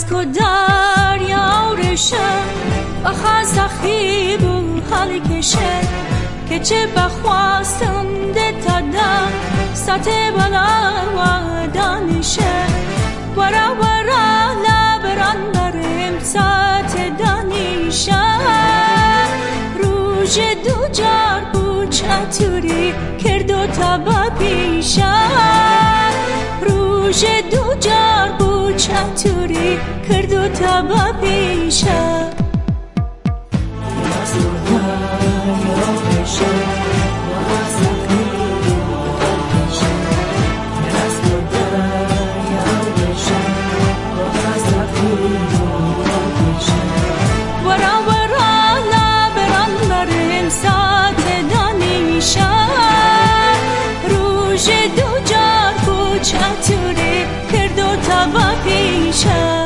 کو دریا رشه و خزخی بو حال کشه که چه بخواستنده تدن سطح بلا و دانشه ورا ورا لبران بریم سطح دانشه روژ دو جار بو چطوری کرد و تبا پیشه روژ دو جار بو چطوری کرد و تبا پیشه چطوری کرد و تبا پیشه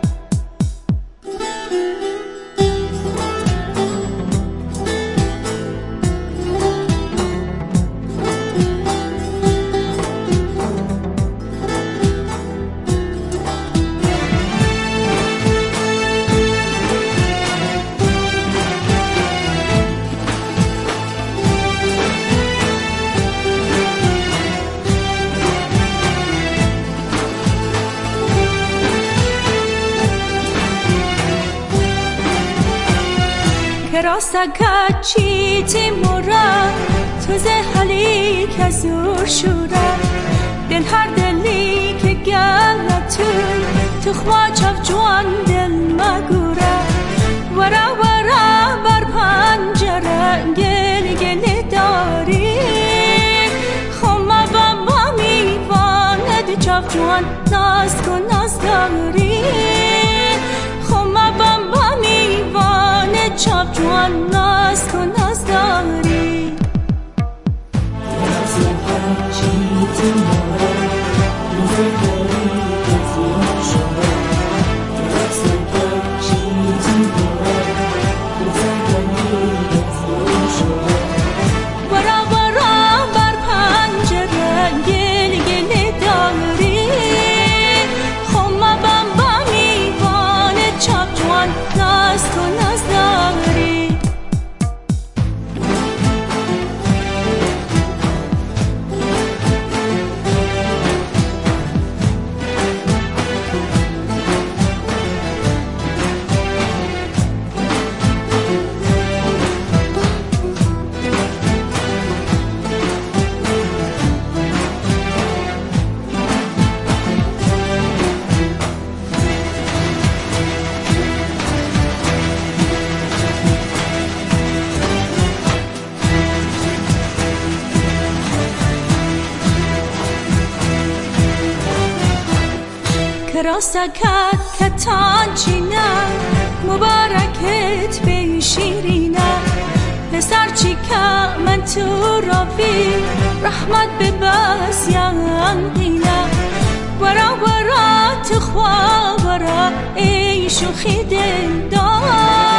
کراسا کچی تیمورا تو زهلی که زور شورا دل هر دلی که گلتون تخما چاف جوان دل مگورا ورا ورا بر پنجره گل گل داری خما بابا میواند چاف جوان ناز کن ناز داری خما بابا میواند چاپ جوان ناز کن ناز داری ورا ورا بر پنجره گل گل داری خما بابا میواند چاپ جوان ناز کن ناز داری کراسا کتان چینه مبارکت به شیرینه پسر چی که من تو رابی رحمت به بس یانقینه ورا ورا تو خواه ورا ای شوخی دل دار